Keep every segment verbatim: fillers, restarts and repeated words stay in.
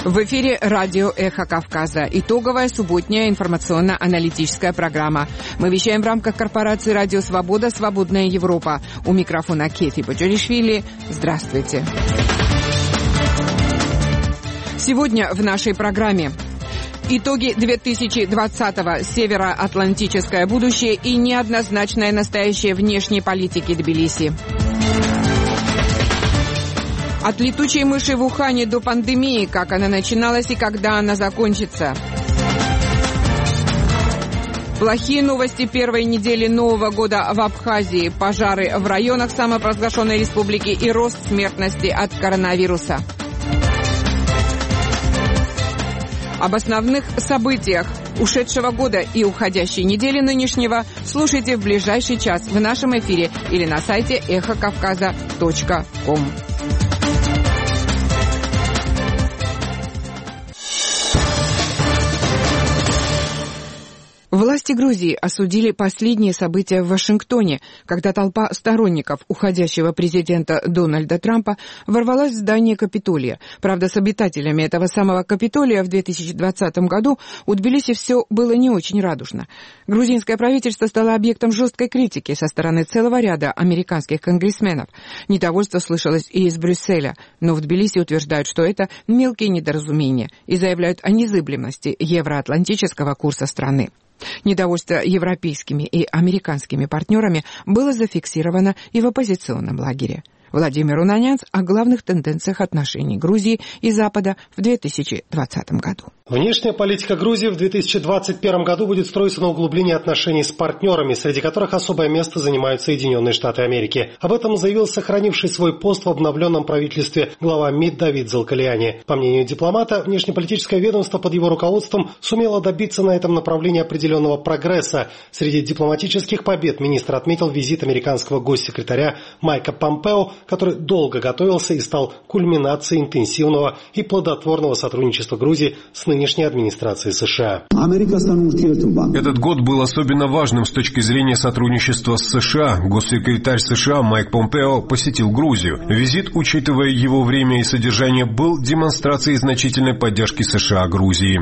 В эфире радио «Эхо Кавказа». Итоговая субботняя информационно-аналитическая программа. Мы вещаем в рамках корпорации «Радио Свобода. Свободная Европа». У микрофона Кети Баджоришвили. Здравствуйте. Сегодня в нашей программе итоги две тысячи двадцатого, североатлантическое будущее и неоднозначное настоящее внешней политики Тбилиси. От летучей мыши в Ухане до пандемии, как она начиналась и когда она закончится. Плохие новости первой недели Нового года в Абхазии, пожары в районах самопровозглашенной республики и рост смертности от коронавируса. Об основных событиях ушедшего года и уходящей недели нынешнего слушайте в ближайший час в нашем эфире или на сайте эхо кавказа точка ком. Власти Грузии осудили последние события в Вашингтоне, когда толпа сторонников уходящего президента Дональда Трампа ворвалась в здание Капитолия. Правда, с обитателями этого самого Капитолия в две тысячи двадцатом году у Тбилиси все было не очень радужно. Грузинское правительство стало объектом жесткой критики со стороны целого ряда американских конгрессменов. Недовольство слышалось и из Брюсселя, но в Тбилиси утверждают, что это мелкие недоразумения и заявляют о незыблемости евроатлантического курса страны. Недовольство европейскими и американскими партнерами было зафиксировано и в оппозиционном лагере. Владимир Унанянц о главных тенденциях отношений Грузии и Запада в две тысячи двадцатом году. Внешняя политика Грузии в две тысячи двадцать первом году будет строиться на углублении отношений с партнерами, среди которых особое место занимают Соединенные Штаты Америки. Об этом заявил сохранивший свой пост в обновленном правительстве глава МИД Давид Залкалиани. По мнению дипломата, внешнеполитическое ведомство под его руководством сумело добиться на этом направлении определенного прогресса. Среди дипломатических побед министр отметил визит американского госсекретаря Майка Помпео, который долго готовился и стал кульминацией интенсивного и плодотворного сотрудничества Грузии с нынешней администрацией США. Этот год был особенно важным с точки зрения сотрудничества с США. Госсекретарь США Майк Помпео посетил Грузию. Визит, учитывая его время и содержание, был демонстрацией значительной поддержки США Грузии.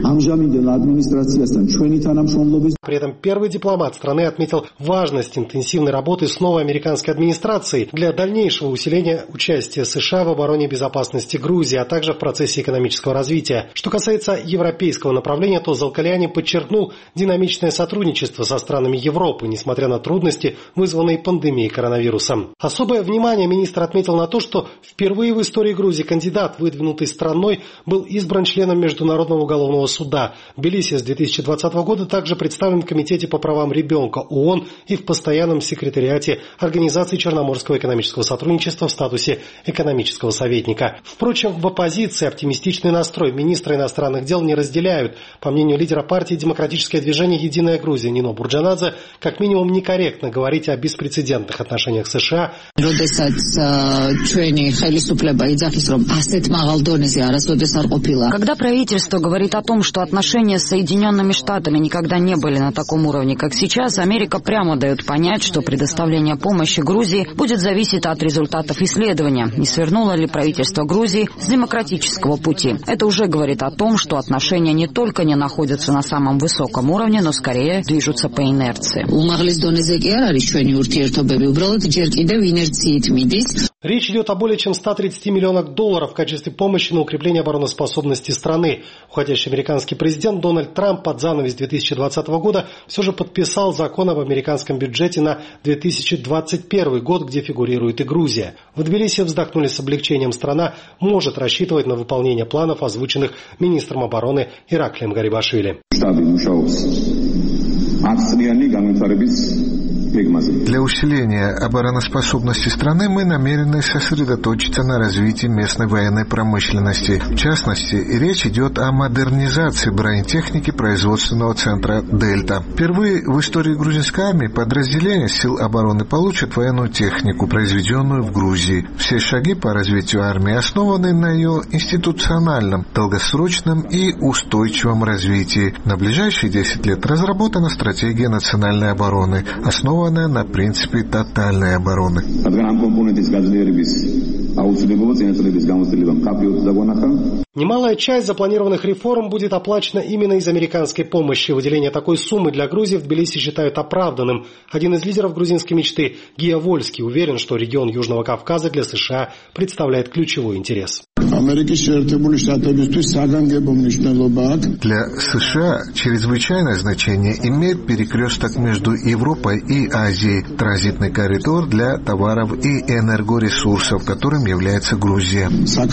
При этом первый дипломат страны отметил важность интенсивной работы с новой американской администрацией для дальнейшего усиления участия США в обороне и безопасности Грузии, а также в процессе экономического развития. Что касается европейского направления, то Залкалиани подчеркнул динамичное сотрудничество со странами Европы, несмотря на трудности, вызванные пандемией коронавируса. Особое внимание министр отметил на то, что впервые в истории Грузии кандидат, выдвинутый страной, был избран членом Международного уголовного суда. Тбилиси с две тысячи двадцатого года также представлен в Комитете по правам ребенка ООН и в постоянном секретариате Организации Черноморского экономического сотрудничества в статусе экономического советника. Впрочем, в оппозиции оптимистичный настрой министра иностранных дел не разделяют. По мнению лидера партии «Демократическое движение Единая Грузия» Нино Бурджанадзе, как минимум некорректно говорить о беспрецедентных отношениях США. Когда правительство говорит о том, что отношения с Соединенными Штатами никогда не были на таком уровне, как сейчас, Америка прямо дает понять, что предоставление помощи Грузии будет зависеть от результатов исследования, не свернуло ли правительство Грузии с демократического пути. Это уже говорит о том, что отношения не только не находятся на самом высоком уровне, но скорее движутся по инерции. Речь идет о более чем ста тридцати миллионах долларов в качестве помощи на укрепление обороноспособности страны. Уходящий американский президент Дональд Трамп под занавес две тысячи двадцатого года все же подписал закон об американском бюджете на две тысячи двадцать первый год, где фигурирует и Грузия. В Тбилиси вздохнули с облегчением. Страна может рассчитывать на выполнение планов, озвученных министром обороны Ираклием Гарибашвили. Для усиления обороноспособности страны мы намерены сосредоточиться на развитии местной военной промышленности. В частности, речь идет о модернизации бронетехники производственного центра «Дельта». Впервые в истории грузинской армии подразделения сил обороны получат военную технику, произведенную в Грузии. Все шаги по развитию армии основаны на ее институциональном, долгосрочном и устойчивом развитии. На ближайшие десять лет разработана стратегия национальной обороны, основанная на принципе тотальной обороны. Немалая часть запланированных реформ будет оплачена именно из американской помощи. Выделение такой суммы для Грузии в Тбилиси считают оправданным. Один из лидеров грузинской мечты, Гия Вольский, уверен, что регион Южного Кавказа для США представляет ключевой интерес. Для США чрезвычайное значение имеет перекресток между Европой и Азией, транзитный коридор для товаров и энергоресурсов, которым является Грузия.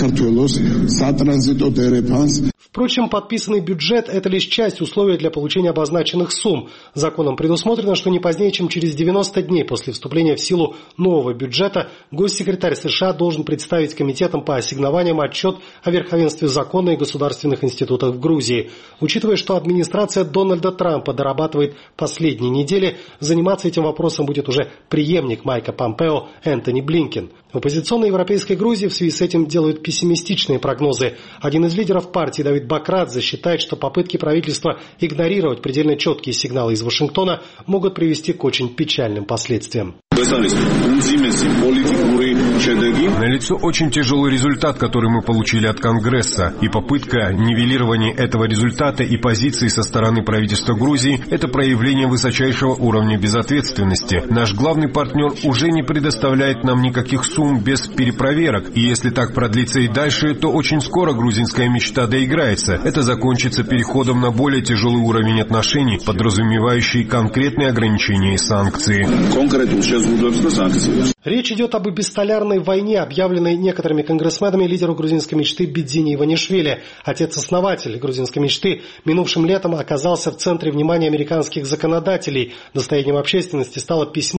Впрочем, подписанный бюджет – это лишь часть условий для получения обозначенных сумм. Законом предусмотрено, что не позднее, чем через девяносто дней после вступления в силу нового бюджета, госсекретарь США должен представить комитетам по ассигнованиям отчет о верховенстве закона и государственных институтах в Грузии. Учитывая, что администрация Дональда Трампа дорабатывает последние недели, заниматься этим вопросом будет уже преемник Майка Помпео Энтони Блинкен. В оппозиционной европейской Грузии в связи с этим делают пессимистичные прогнозы. Один из лидеров партии, Давид Бакрадзе, считает, что попытки правительства игнорировать предельно четкие сигналы из Вашингтона могут привести к очень печальным последствиям. Налицо очень тяжелый результат, который мы получили от Конгресса, и попытка нивелирования этого результата и позиции со стороны правительства Грузии – это проявление высочайшего уровня безответственности. Наш главный партнер уже не предоставляет нам никаких сумм без перепроверок, и если так продлится и дальше, то очень скоро грузинская мечта доиграется. Это закончится переходом на более тяжелый уровень отношений, подразумевающий конкретные ограничения и санкции. Речь идет об эпистолярной войне, объявленной некоторыми конгрессменами лидеру грузинской мечты Бидзини Иванишвили. Отец-основатель грузинской мечты минувшим летом оказался в центре внимания американских законодателей. Достоянием общественности стало письмо